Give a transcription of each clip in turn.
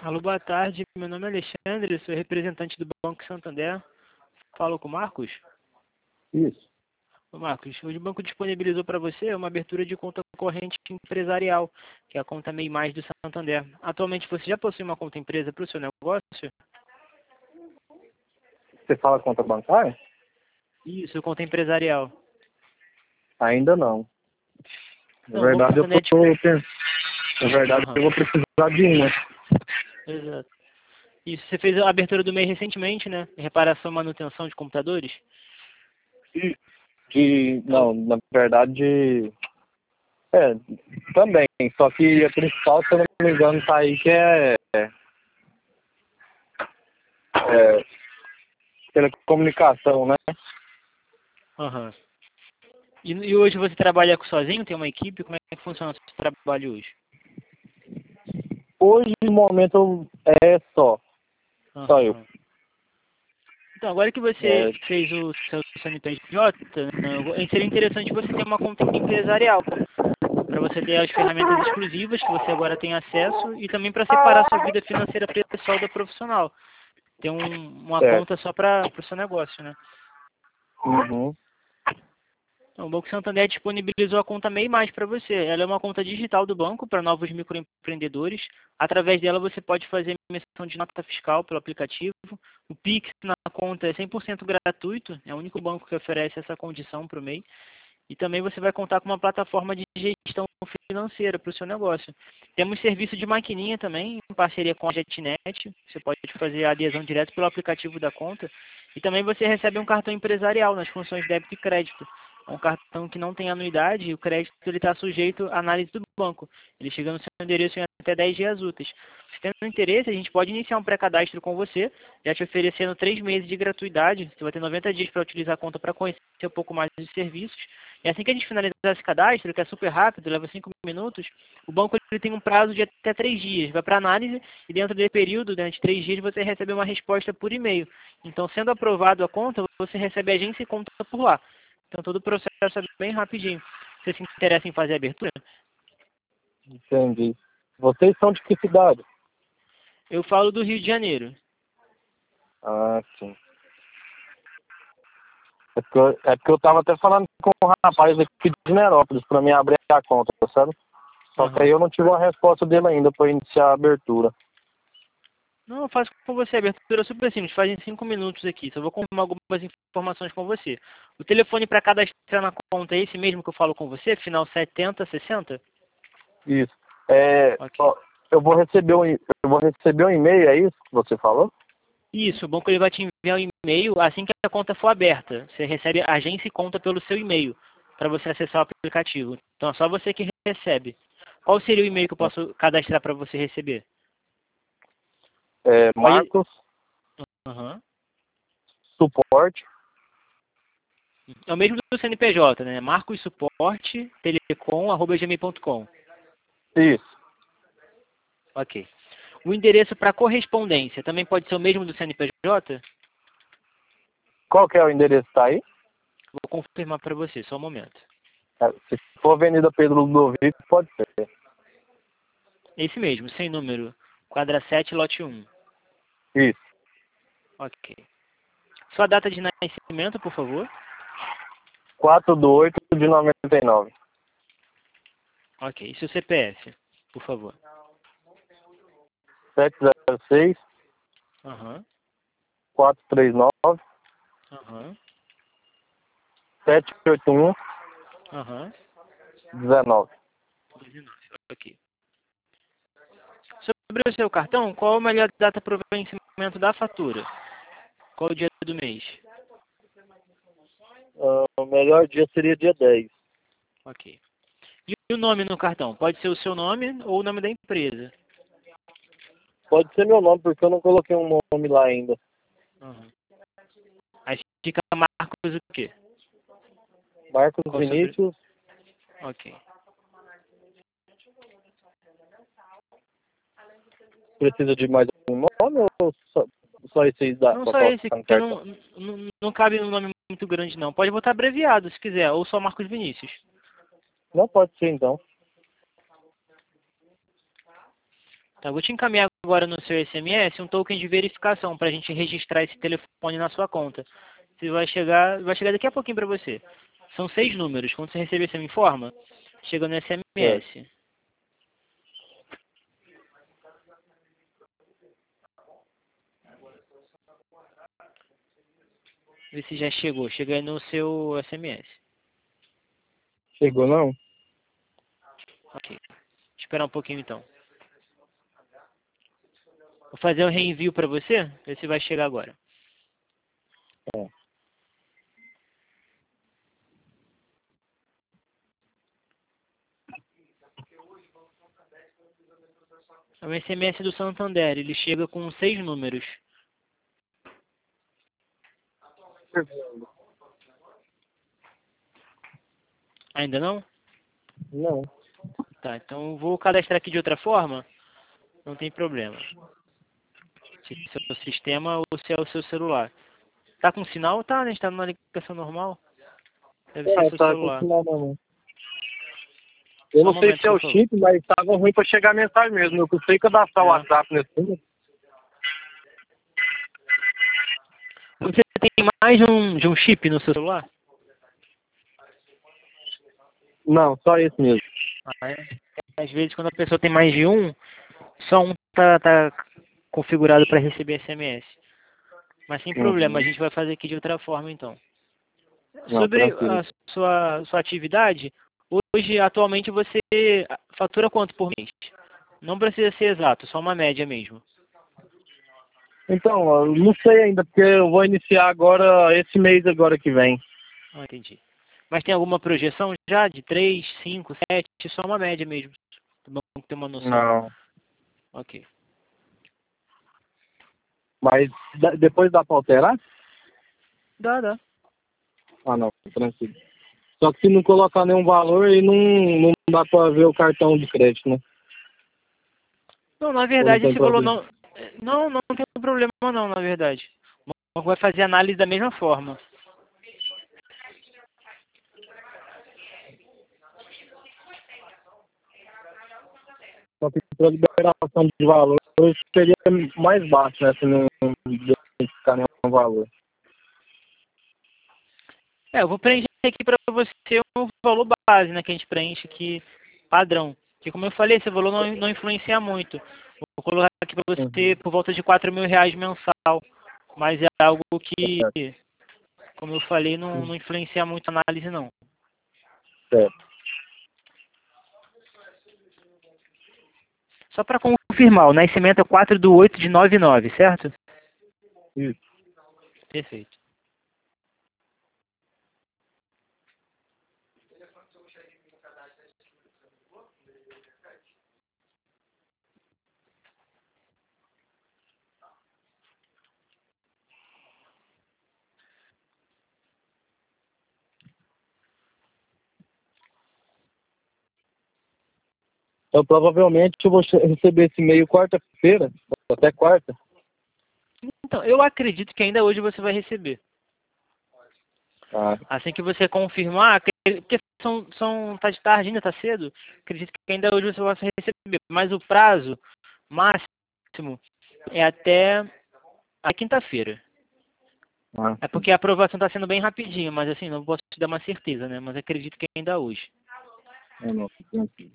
Alô, boa tarde. Meu nome é Alexandre, sou representante do Banco Santander. Falo com o Marcos? Isso. Ô, Marcos, hoje o banco disponibilizou para você uma abertura de conta corrente empresarial, que é a conta MEI Mais do Santander. Atualmente você já possui uma conta empresa para o seu negócio? Você fala conta bancária? Isso, conta empresarial. Ainda não. Na Não, o Banco verdade, Santander... eu vou precisar de uma. Exato. Isso, você fez a abertura do MEI recentemente, né? Reparação e manutenção de computadores? Não, na verdade, também. Só que a principal, se eu não me engano, tá aí que é telecomunicação, né? Aham. E hoje você trabalha sozinho? Tem uma equipe? Como é que funciona o seu trabalho hoje? Hoje, no momento, é só eu. Aham. Então, agora que você É, fez o seu CNPJ, né, seria interessante você ter uma conta empresarial, para você ter as ferramentas exclusivas que você agora tem acesso e também para separar sua vida financeira pessoal da profissional. Ter uma certo. conta só para o seu negócio, né? Uhum. Então, o Banco Santander disponibilizou a conta MEI Mais para você. Ela é uma conta digital do banco para novos microempreendedores. Através dela você pode fazer emissão de nota fiscal pelo aplicativo. O Pix na conta é 100% gratuito. É o único banco que oferece essa condição para o MEI. E também você vai contar com uma plataforma de gestão financeira para o seu negócio. Temos serviço de maquininha também, em parceria com a JetNet. Você pode fazer a adesão direto pelo aplicativo da conta. E também você recebe um cartão empresarial nas funções débito e crédito. É um cartão que não tem anuidade e o crédito está sujeito à análise do banco. Ele chega no seu endereço em até 10 dias úteis. Se tendo interesse, a gente pode iniciar um pré-cadastro com você, já te oferecendo 3 meses de gratuidade. Você vai ter 90 dias para utilizar a conta para conhecer um pouco mais dos serviços. E assim que a gente finalizar esse cadastro, que é super rápido, leva 5 minutos, o banco ele tem um prazo de até 3 dias. Vai para análise e dentro desse período, durante 3 dias, você recebe uma resposta por e-mail. Então, sendo aprovado a conta, você recebe agência e conta por lá. Então, todo o processo é bem rapidinho. Você se interessa em fazer a abertura? Entendi. Vocês são de que cidade? Eu falo do Rio de Janeiro. Ah, sim. É porque eu tava até falando com um rapaz aqui de Nerópolis para mim abrir a conta, sabe? Só que aí Aham. eu não tive uma resposta dele ainda para iniciar a abertura. Não, eu faço com você. A abertura é super simples. Faz em 5 minutos aqui. Só vou confirmar algumas informações com você. O telefone para cadastrar na conta é esse mesmo que eu falo com você? Final 7060? Isso. Ok. Eu vou receber um e-mail, é isso que você falou? Isso, o banco ele vai te enviar um e-mail assim que a conta for aberta. Você recebe agência e conta pelo seu e-mail para você acessar o aplicativo. Então é só você que recebe. Qual seria o e-mail que eu posso cadastrar para você receber? Pode. Marcos Aham. Suporte. É o mesmo do CNPJ, né? Marcos Suporte Telecom@gmail.com. Isso. Ok. O endereço para correspondência também pode ser o mesmo do CNPJ? Qual que é o endereço? Tá aí? Vou confirmar para você, só um momento. Se for Avenida Pedro Ludovico, pode ser. Esse mesmo, sem número. Quadra 7, lote 1. Isso. Ok. Sua data de nascimento, por favor. 4/8/99. Ok. E seu CPF, por favor. 706 Aham. 439 Aham. 781 Aham. 19. 19. Ok. Sobre o seu cartão, qual a melhor data para o vencimento da fatura? Qual o dia do mês? O melhor dia seria dia 10. Ok. E o nome no cartão? Pode ser o seu nome ou o nome da empresa. Pode ser meu nome, porque eu não coloquei um nome lá ainda. Aham. Aí fica Marcos o quê? Marcos Qual o seu... Vinícius. Ok. Precisa de mais um nome ou só esse aí dá Não pra só esse, colocar no porque cartão? não cabe um nome muito grande, não. Pode botar abreviado, se quiser, ou só Marcos Vinícius. Não pode ser, então. Tá, eu vou te encaminhar agora no seu SMS um token de verificação para a gente registrar esse telefone na sua conta. Você vai chegar daqui a pouquinho para você. São 6 números. Quando você receber, você me informa. Chega no É. SMS. Vê se já chegou. Chega aí no seu SMS. Chegou não? Ok. Esperar um pouquinho então. Vou fazer um reenvio para você. Ver se vai chegar agora. É. É um SMS do Santander. Ele chega com 6 números. Ainda não? Não. Tá, então eu vou cadastrar aqui de outra forma. Não tem problema. Se é o seu sistema ou se é o seu celular. Tá com sinal? Tá, né? A gente tá numa ligação normal. Deve ser seu Tá com celular. sinal não. Eu Só um não sei momento, se é por o favor. chip, mas tava ruim pra chegar a mensagem mesmo. Eu consegui cadastrar o É. WhatsApp nesse número. Você tem mais de um chip no seu celular? Não, só esse mesmo. Ah, é. Às vezes, quando a pessoa tem mais de um, só um tá configurado para receber SMS. Mas sem problema, a Uhum. gente vai fazer aqui de outra forma, então. Não, Sobre tranquilo. a sua atividade, hoje, atualmente, você fatura quanto por mês? Não precisa ser exato, só uma média mesmo. Então, eu não sei ainda, porque eu vou iniciar agora, esse mês agora que vem. Ah, entendi. Mas tem alguma projeção já de 3, 5, 7? Só uma média mesmo. Tá bom ter uma noção. Não. Ok. Mas depois dá pra alterar? Dá. Ah, não, tranquilo. Só que se não colocar nenhum valor, aí não dá pra ver o cartão de crédito, né? Não, na Ou não verdade, tem esse valor problema? não... Não tem problema não, na verdade. O banco vai fazer análise da mesma forma. Só que pra liberação de valor seria mais baixo, né? Se não identificar nenhum valor. Eu vou preencher aqui para você um valor base, né? Que a gente preenche aqui, padrão. Que como eu falei, esse valor não influencia muito. Vou colocar aqui para você Uhum. por volta de R$ 4.000 mensal. Mas é algo que, Certo. como eu falei, não influencia muito a análise, não. Certo. Só para confirmar, o nascimento é 4/8/99, certo? Isso. Perfeito. Então, provavelmente, eu vou receber esse e-mail quarta-feira, até quarta. Então, eu acredito que ainda hoje você vai receber. Ah, Assim que você confirmar, porque tá de tarde ainda, tá cedo, acredito que ainda hoje você vai receber. Mas o prazo máximo é até a quinta-feira. É sim. porque a aprovação está sendo bem rapidinho, mas assim, não posso te dar uma certeza, né? Mas acredito que ainda hoje. Não, tranquilo.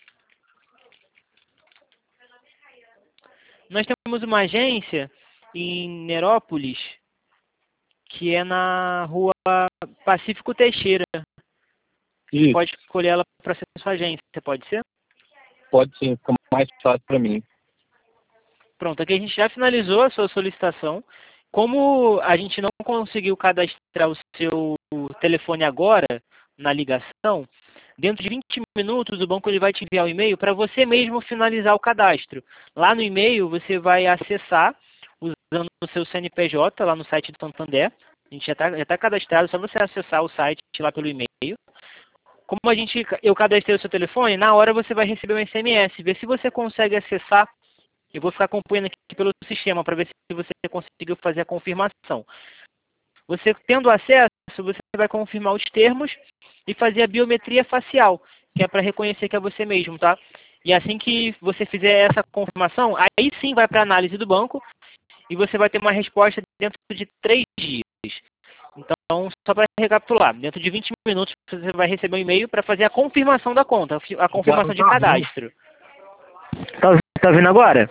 Nós temos uma agência em Nerópolis, que é na rua Pacífico Teixeira. Você Isso, pode escolher ela para ser sua agência, pode ser? pode sim, fica mais fácil para mim. Pronto, aqui a gente já finalizou a sua solicitação. Como a gente não conseguiu cadastrar o seu telefone agora na ligação, dentro de 20 minutos o banco ele vai te enviar um e-mail para você mesmo finalizar o cadastro. Lá no e-mail você vai acessar usando o seu CNPJ lá no site do Santander. A gente já tá cadastrado, é só você acessar o site lá pelo e-mail. Como eu cadastrei o seu telefone, na hora você vai receber um SMS. Vê se você consegue acessar. Eu vou ficar acompanhando aqui pelo sistema para ver se você conseguiu fazer a confirmação. Você tendo acesso, você vai confirmar os termos e fazer a biometria facial, que é para reconhecer que é você mesmo, tá? E assim que você fizer essa confirmação, aí sim vai para a análise do banco e você vai ter uma resposta dentro de 3 dias. Então, só para recapitular, dentro de 20 minutos você vai receber um e-mail para fazer a confirmação da conta, a confirmação de cadastro. Tá ouvindo agora?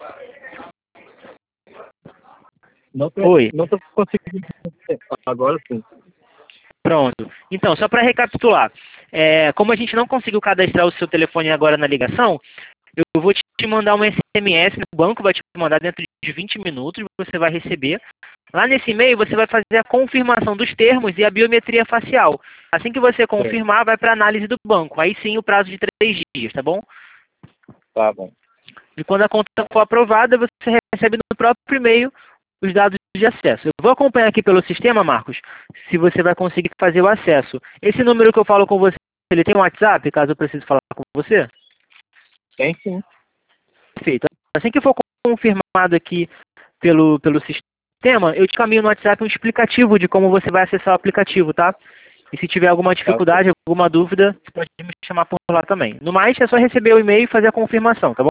Oi. Não tô conseguindo. Agora sim. Pronto. Então, só para recapitular, como a gente não conseguiu cadastrar o seu telefone agora na ligação, eu vou te mandar um SMS no banco, vai te mandar dentro de 20 minutos, você vai receber. Lá nesse e-mail você vai fazer a confirmação dos termos e a biometria facial. Assim que você confirmar, vai para a análise do banco. Aí sim o prazo de 3 dias, tá bom? Tá bom. E quando a conta for aprovada, você recebe no próprio e-mail os dados de acesso. Eu vou acompanhar aqui pelo sistema, Marcos, se você vai conseguir fazer o acesso. Esse número que eu falo com você, ele tem um WhatsApp, caso eu precise falar com você? Tem sim. Perfeito. Assim que for confirmado aqui pelo sistema, eu te caminho no WhatsApp um explicativo de como você vai acessar o aplicativo, tá? E se tiver alguma dificuldade, alguma dúvida, você pode me chamar por lá também. No mais, é só receber o e-mail e fazer a confirmação, tá bom?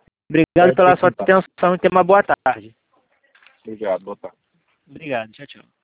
Obrigado pela sua atenção e tenha uma boa tarde. Obrigado, boa tarde. Obrigado, tchau, tchau.